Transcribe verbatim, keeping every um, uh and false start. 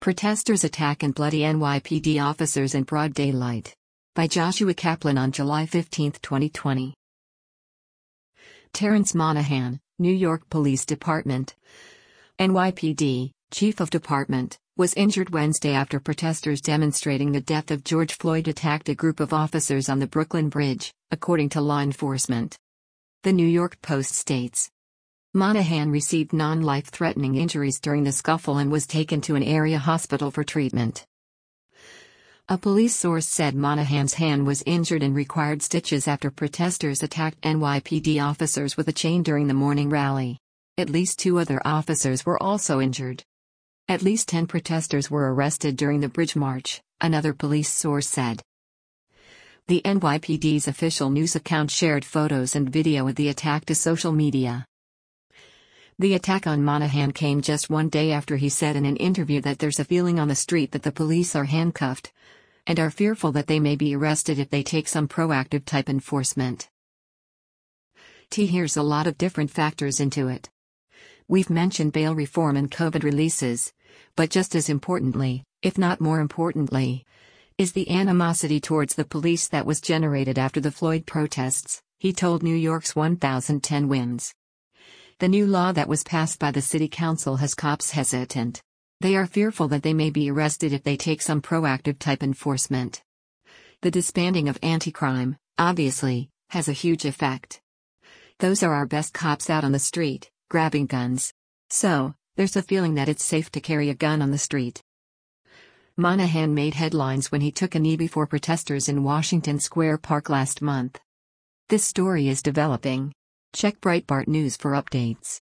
Protesters attack and bloody N Y P D officers in broad daylight. By Joshua Kaplan on July fifteenth, twenty twenty. Terrence Monahan, New York Police Department. N Y P D, Chief of Department, was injured Wednesday after protesters demonstrating the death of George Floyd attacked a group of officers on the Brooklyn Bridge, according to law enforcement. The New York Post states. Monahan received non-life-threatening injuries during the scuffle and was taken to an area hospital for treatment. A police source said Monahan's hand was injured and required stitches after protesters attacked N Y P D officers with a chain during the morning rally. At least two other officers were also injured. At least ten protesters were arrested during the bridge march, another police source said. The N Y P D's official news account shared photos and video of the attack to social media. The attack on Monahan came just one day after he said in an interview that there's a feeling on the street that the police are handcuffed and are fearful that they may be arrested if they take some proactive type enforcement. T here's a lot of different factors into it. We've mentioned bail reform and COVID releases, but just as importantly, if not more importantly, is the animosity towards the police that was generated after the Floyd protests, he told New York's one thousand ten Wins. The new law that was passed by the city council has cops hesitant. They are fearful that they may be arrested if they take some proactive type enforcement. The disbanding of anti-crime, obviously, has a huge effect. Those are our best cops out on the street, grabbing guns. So, there's a feeling that it's safe to carry a gun on the street. Monahan made headlines when he took a knee before protesters in Washington Square Park last month. This story is developing. Check Breitbart News for updates.